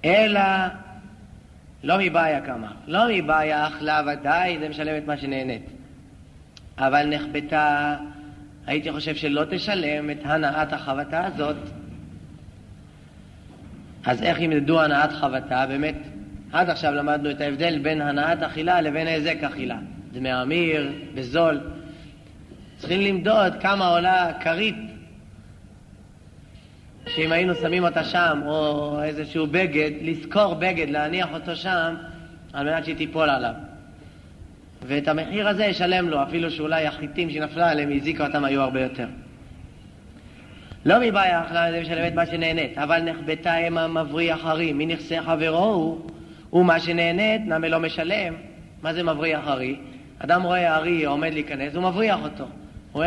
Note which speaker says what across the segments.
Speaker 1: אלא לא מבעיה כמה. לא מבעיה אכלה ודאי, זה משלם את מה שנהנית. אבל נחבטה, הייתי חושב שלא תשלם את הנעת החבטה הזאת. אז איך ימדדו הנעת חבטה? באמת, עד עכשיו למדנו את ההבדל בין הנעת אכילה לבין היזק אכילה. זה מאמיר, בזול. צריכים למדוד כמה עולה כרית, שאם היינו שמים אותה שם, או איזשהו בגד, לזכור בגד, להניח אותו שם, על מנת שהיא תיפול עליו. ואת המחיר הזה ישלם לו, אפילו שאולי החיטים שנפלה עליהם, הזיקה אותם היו הרבה יותר. לא מבעיה אכלה, זה משלם את מה שנהנית, אבל נחבטה המה מבריח הרי, מי נכסה חברו הוא מה שנהנית, נמה לא משלם. מה זה מבריח הרי? אדם רואה הרי עומד להיכנס, הוא מבריח אותו. הוא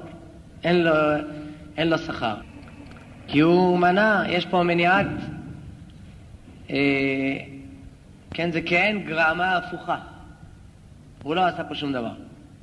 Speaker 1: אין לו שכר. כי הוא מנע, יש פה מניעת, כן, זה כן גרמה הפוכה. הוא לא עשה פה שום דבר.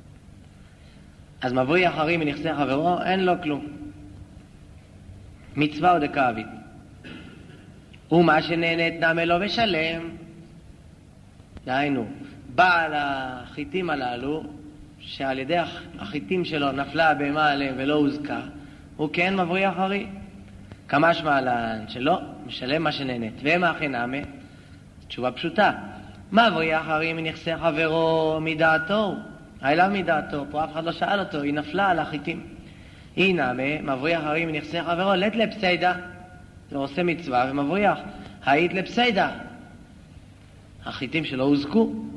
Speaker 1: אז מבריח הרי מנכסי חברו, אין לו כלום. מצווה או דקאבית. ומה שנהנית נמה לא משלם. דהיינו, בעל החיטים הללו, שעל ידי החיטים שלו נפלה הבהמה עליהם ולא הוזכה, הוא כן מבריח הרי. כמה שמעלן שלא, משלם מה שנהנית. ומה הכי נמה? תשובה פשוטה. מבריח הרי מנכסי חברו מדעתו. העלה מדעתו, פה אף אחד לא שאל אותו, היא נפלה על החיטים. היא נמה, מבריח הרי מנכסי חברו, לת לפסיידה. זה עושה מצווה ומבריח. היית לפסיידה. החיטים שלו הוזקו.